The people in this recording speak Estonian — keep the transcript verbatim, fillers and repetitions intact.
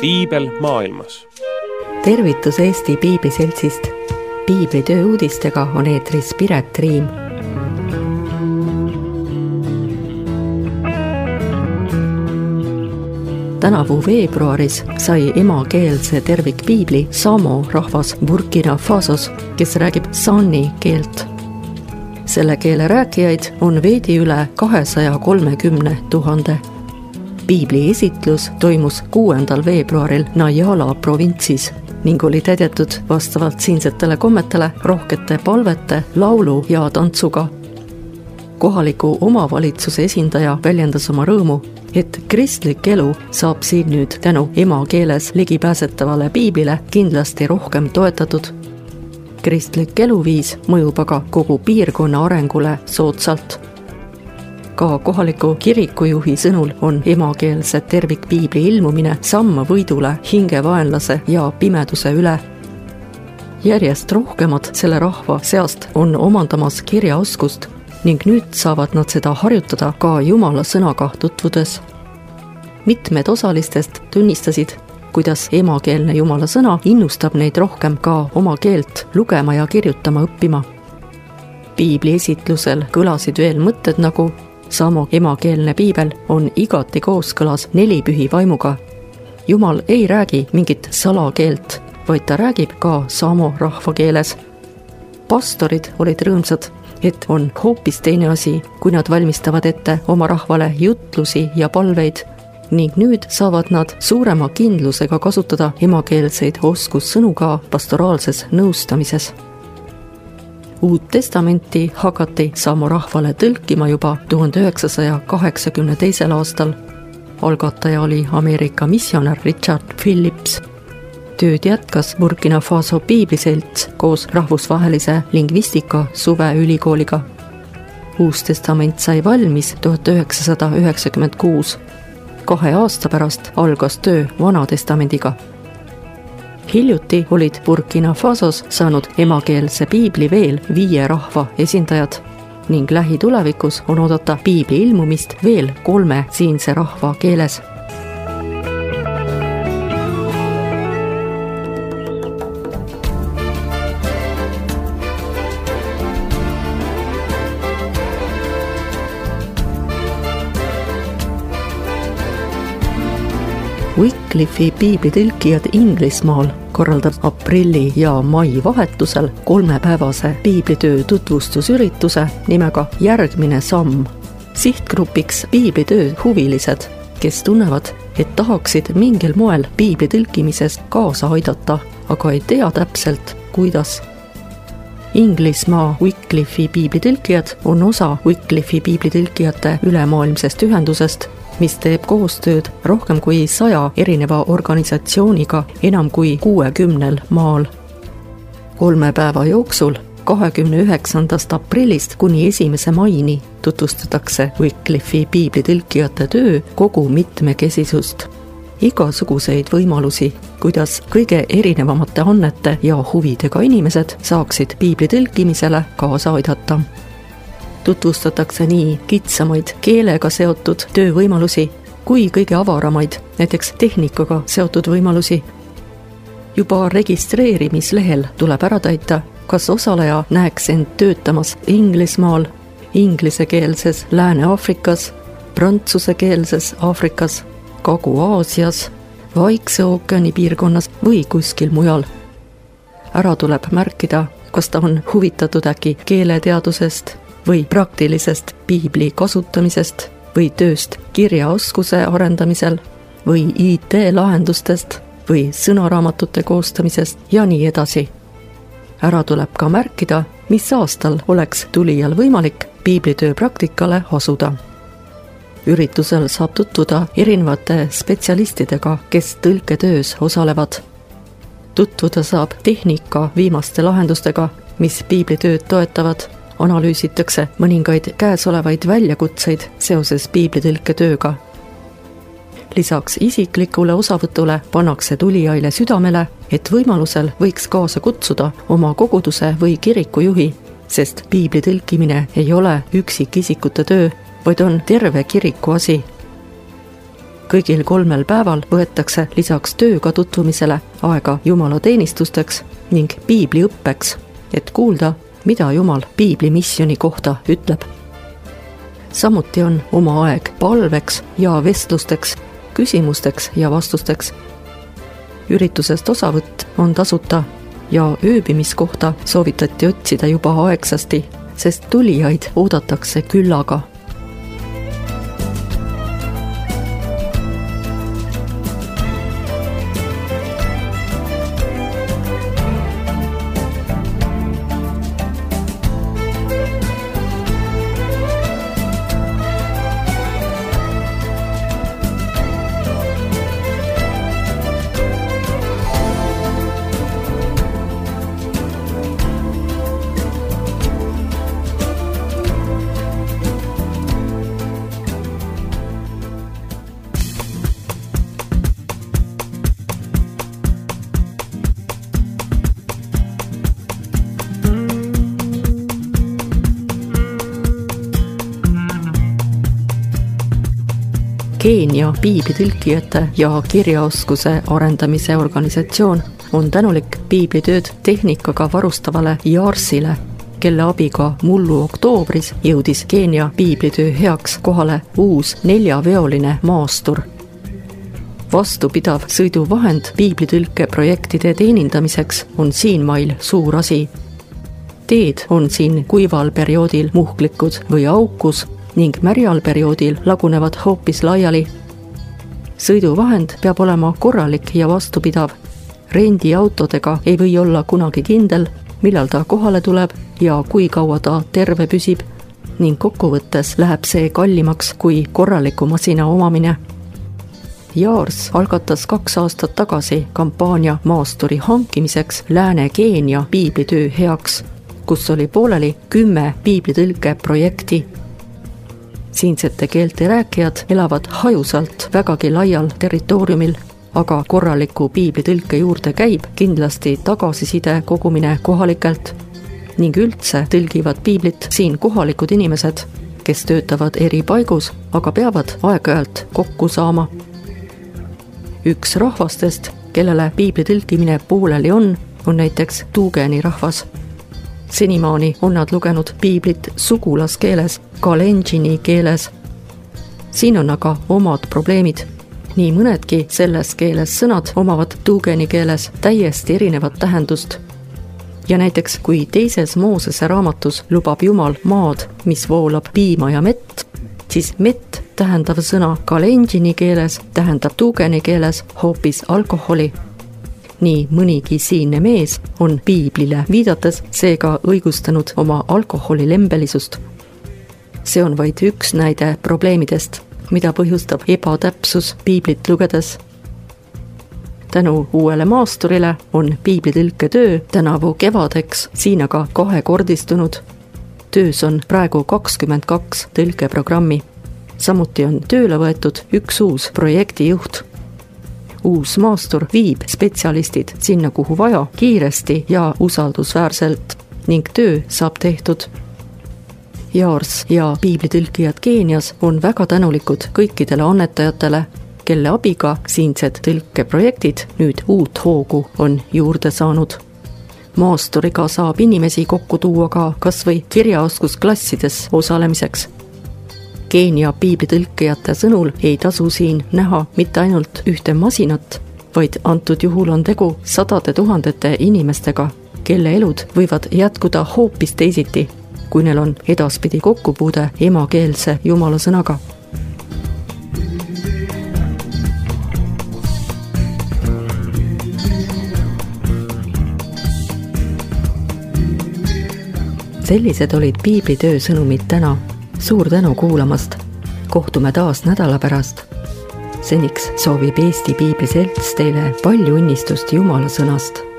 piibel maailmas. Tervitus Eesti Piibliseltsist. Piiblitöö uudistega on eetris Piret Riim. Tänavu veebruaris sai emakeelse tervikpiibli Samo rahvas Burkina Fasos, kes räägib Sani keelt. Selle keele rääkijaid on veidi üle kahesaja kolmekümne tuhande. Piibli esitlus toimus kuuendal veebruaril Najala provintsis ning oli täidetud vastavalt siinsetele kommetele rohkete palvete, laulu ja tantsuga. Kohaliku omavalitsuse esindaja väljendas oma rõõmu, et kristlik elu saab siin nüüd tänu emakeeles ligipääsetavale piiblile kindlasti rohkem toetatud. Kristlik eluviis mõjub aga kogu piirkonna arengule soodsalt. Ka kohaliku kirikujuhi sõnul on emakeelse tervikpiibli ilmumine samm võidule hingevaenlase ja pimeduse üle. Järjest rohkemad selle rahva seast on omandamas kirjaoskust ning nüüd saavad nad seda harjutada ka Jumala sõnaga tutvudes. Mitmed osalistest tunnistasid, kuidas emakeelne Jumala sõna innustab neid rohkem ka oma keelt lugema ja kirjutama õppima. Piibli esitlusel kõlasid veel mõtted nagu Samo emakeelne piibel on igati kooskõlas nelipühi vaimuga. Jumal ei räägi mingit salakeelt, vaid ta räägib ka Samo rahva keeles. Pastorid olid rõõmsad, et on hoopis teine asi, kui nad valmistavad ette oma rahvale jutlusi ja palveid, ning nüüd saavad nad suurema kindlusega kasutada emakeelseid oskussõnu ka pastoraalses nõustamises. Uut testamenti hakati Samo rahvale tõlkima juba tuhande üheksasaja kaheksakümne teisel aastal. Algataja oli Ameerika missionär Richard Phillips. Tööd jätkas Burkina Faso piibliselts koos rahvusvahelise lingvistika suveülikooliga. Uus testament sai valmis tuhat üheksasada üheksakümmend kuus. Kahe aasta pärast algas töö Vana testamendiga. Hiljuti olid Burkina Fasos saanud emakeelse piibli veel viie rahva esindajad ning lähitulevikus on oodata piibli ilmumist veel kolme siinse rahva keeles. Wycliffi piiblitõlkijad Inglismaal korraldab aprilli ja mai vahetusel kolmepäevase piiblitöö tutvustusürituse nimega Järgmine samm. Sihtgrupiks piiblitöö huvilised, kes tunnevad, et tahaksid mingil moel piibli tõlkimises kaasa aidata, aga ei tea täpselt, kuidas. Inglismaa Wycliffi piiblitõlkijad on osa Wycliffi piiblitõlkijate ülemaailmsest ühendusest, mis teeb koostööd rohkem kui saja erineva organisatsiooniga enam kui kuuekümnel maal. Kolme päeva jooksul, kahekümne üheksandast aprillist kuni esimese maini, tutvustatakse Wycliffi piiblitõlkijate töö kogu mitmekesisust. Igasuguseid võimalusi, kuidas kõige erinevamate annete ja huvidega inimesed saaksid piibli tõlkimisele kaasa aidata. Tutvustatakse nii kitsamaid keelega seotud töövõimalusi kui kõige avaramaid, näiteks tehnikaga seotud võimalusi. Juba registreerimislehel tuleb ära täita, kas osaleja näeks end töötamas Inglismaal, inglisekeelses Lääne-Aafrikas, prantsusekeelses Aafrikas, Kagu-Aasias, Vaikse ookeani piirkonnas või kuskil mujal. Ära tuleb märkida, kas ta on huvitatud äkki keeleteadusest või praktilisest piibli kasutamisest või tööst kirjaoskuse arendamisel või I T-lahendustest või sõnaraamatute koostamisest ja nii edasi. Ära tuleb ka märkida, mis aastal oleks tulijal võimalik piiblitöö praktikale asuda. Üritusel saab tutvuda erinevate spetsialistidega, kes tõlketöös osalevad. Tutvuda saab tehnika viimaste lahendustega, mis piiblitööd toetavad. Analüüsitakse mõningaid käesolevaid väljakutseid seoses piiblitõlketööga. Lisaks isiklikule osavõtule pannakse tulijaile südamele, et võimalusel võiks kaasa kutsuda oma koguduse või kirikujuhi, sest piibli tõlkimine ei ole üksikisikute töö, vaid on terve kiriku asi. kõigil kolmel päeval võetakse lisaks tööga tutvumisele aega Jumala teenistusteks ning piibliõppeks, et kuulda, mida Jumal piibli missiooni kohta ütleb. Samuti on oma aeg palveks ja vestlusteks, küsimusteks ja vastusteks. Üritusest osavõtt on tasuta ja ööbimiskohta soovitati otsida juba aegsasti, sest tulijaid oodatakse küllaga. Keenia piiblitõlkijate ja kirjaoskuse arendamise organisatsioon on tänulik piiblitööd tehnikaga varustavale Jaarsile, kelle abiga mullu oktoobris jõudis Keenia piiblitöö heaks kohale uus neljaveoline maastur. Vastupidav sõiduvahend piiblitõlke projektide teenindamiseks on siinmail suur asi. Teed on siin kuival perioodil muhklikud või aukus ning märjal perioodil lagunevad hoopis laiali. Sõiduvahend peab olema korralik ja vastupidav. Rendiautodega ei või olla kunagi kindel, millal ta kohale tuleb ja kui kaua ta terve püsib, ning kokkuvõttes läheb see kallimaks kui korraliku masina omamine. Jaars algatas kaks aastat tagasi kampaania maasturi hankimiseks Lääne-Keenia piiblitöö heaks, kus oli pooleli kümme piiblitõlke projekti. Siinsete keelte rääkijad elavad hajusalt vägagi laial territooriumil, aga korraliku piiblitõlke juurde käib kindlasti tagasiside kogumine kohalikelt ning üldse tõlgivad piiblit siin kohalikud inimesed, kes töötavad eri paigus, aga peavad aeg-ajalt kokku saama. Üks rahvastest, kellele piibli tõlkimine pooleli on, on näiteks Tuugeni rahvas. Senimaani on nad lugenud piiblit sugulaskeeles, kalenjini keeles. Siin on aga omad probleemid. Nii mõnedki selles keeles sõnad omavad Tuugeni keeles täiesti erinevat tähendust. Ja näiteks kui teises Moosese raamatus lubab Jumal maad, mis voolab piima ja mett, siis mett tähendav sõna kalenjini keeles tähendab Tuugeni keeles hoopis alkoholi. Nii mõnigi siinne mees on piiblile viidates seega õigustanud oma alkoholi lembelisust. See on vaid üks näide probleemidest, mida põhjustab ebatäpsus piiblit lugedes. Tänu uuele maasturile on piiblitõlke töö tänavu kevadeks siin aga kahekordistunud. Töös on praegu kakskümmend kaks tõlkeprogrammi. Samuti on tööle võetud üks uus projektijuht. Uus maastur viib spetsialistid sinna kuhu vaja kiiresti ja usaldusväärselt ning töö saab tehtud. Jaars ja piiblitõlkijad Keenias on väga tänulikud kõikidele annetajatele, kelle abiga siinsed tõlkeprojektid nüüd uut hoogu on juurde saanud. Maasturiga saab inimesi kokku tuua ka kas või kirjaoskusklassides osalemiseks. Keenia piiblitõlkijate sõnul ei tasu siin näha mitte ainult ühte masinat, vaid antud juhul on tegu sadade tuhandete inimestega, kelle elud võivad jätkuda hoopis teisiti, kui neil on edaspidi kokkupuude emakeelse Jumala sõnaga. Sellised olid piiblitöö sõnumid täna. Suur tänu kuulamast. Kohtume taas nädala pärast. Seniks soovib Eesti Piibli Selts teile palju õnnistust Jumala sõnast.